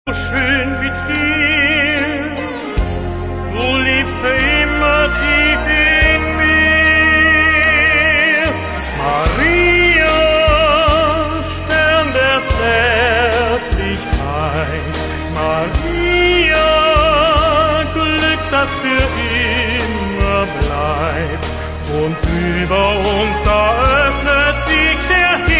schön wie dir, du lebst für immer tief in mir. Maria, Stern der Zärtlichkeit, Maria, Glück, das für immer bleibt, und über uns da öffnet sich der Himmel.